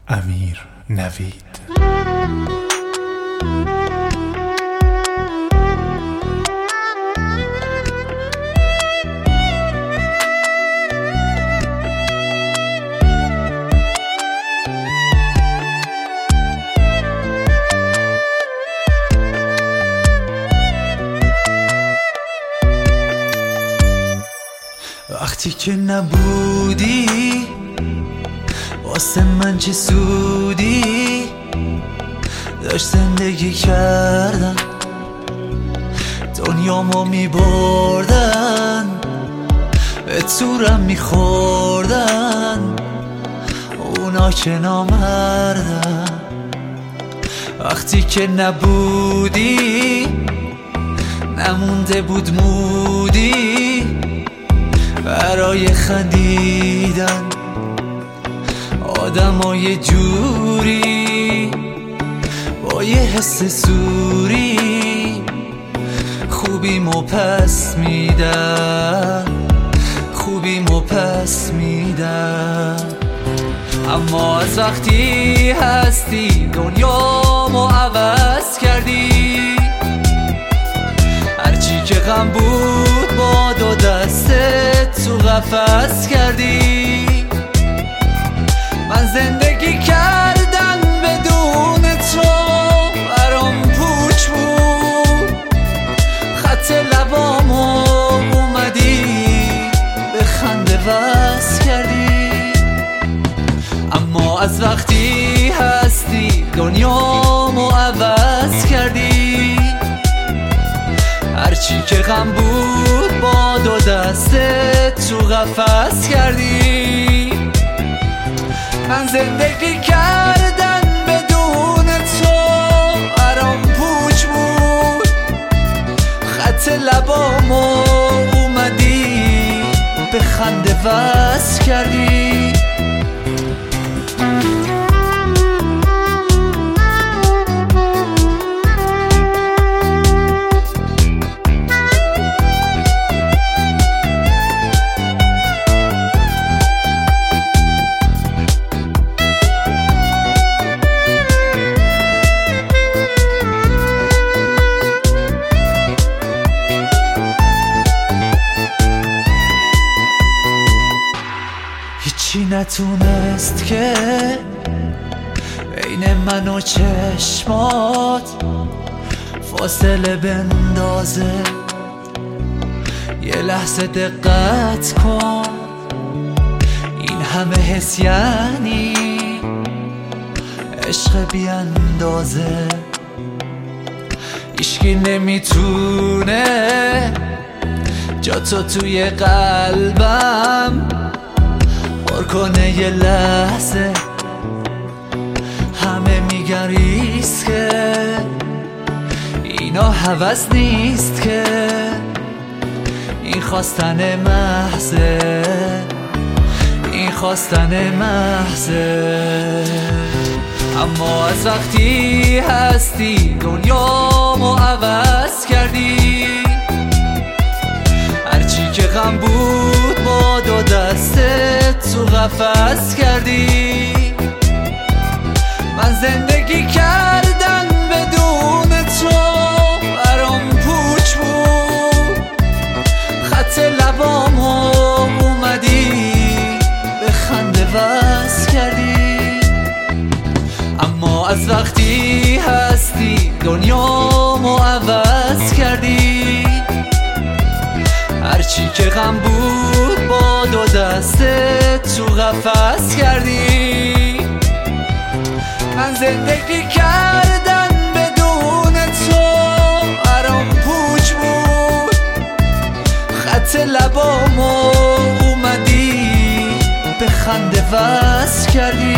امیر نوید. وقتی که نبودی واسه من چه سودی، داشت زندگی کردن دنیامو میبردن، به تورم میخوردن اونا که نامردن. وقتی که نبودی نمونده بود مودی برای خندیدن، آدمای جوری با یه حس سوری خوبیمو پس میدن، خوبیمو پس میدن. اما از وقتی هستی دنیامو عوض کردی، هرچی که غم بود با دو دستت تو قفس کردی. من زندگی کردن بدون تو برام پوچ بود، خط لبامو اومدی به خنده وصل کردی. اما از وقتی هستی دنیامو عوض کردی، هرچی که غم بود با دو دستت تو قفس کردی. من زندگی کردن بدون تو برام پوچ بود، خط لبامو اومدی به خنده وصل کردی. هیچی نتونست که بین من و چشمات فاصله بندازه. یه لحظه دقت کن، این همه حس یعنی عشق بیاندازه. هیچکی نمیتونه جا تو توی قلبم پر کنه. یه لحظه همه میگن ریسکه، اینا هوس نیست که این خواستن محضه، این خواستن محضه. اما از وقتی هستی دنیامو عوض کردی، هرچی که غم بود با دو دستت تو قفس کردی. من زندگی کردن بدون تو برام پوچ بود، خط لبامو اومدی به خنده وصل کردی. اما از وقتی هستی دنیامو عوض کردی، هرچی که غم بود با دو دستت تو قفس کردی. من زندگی کردن بدون تو برام پوچ بود، خط لبامو اومدی به خنده وصل کردی.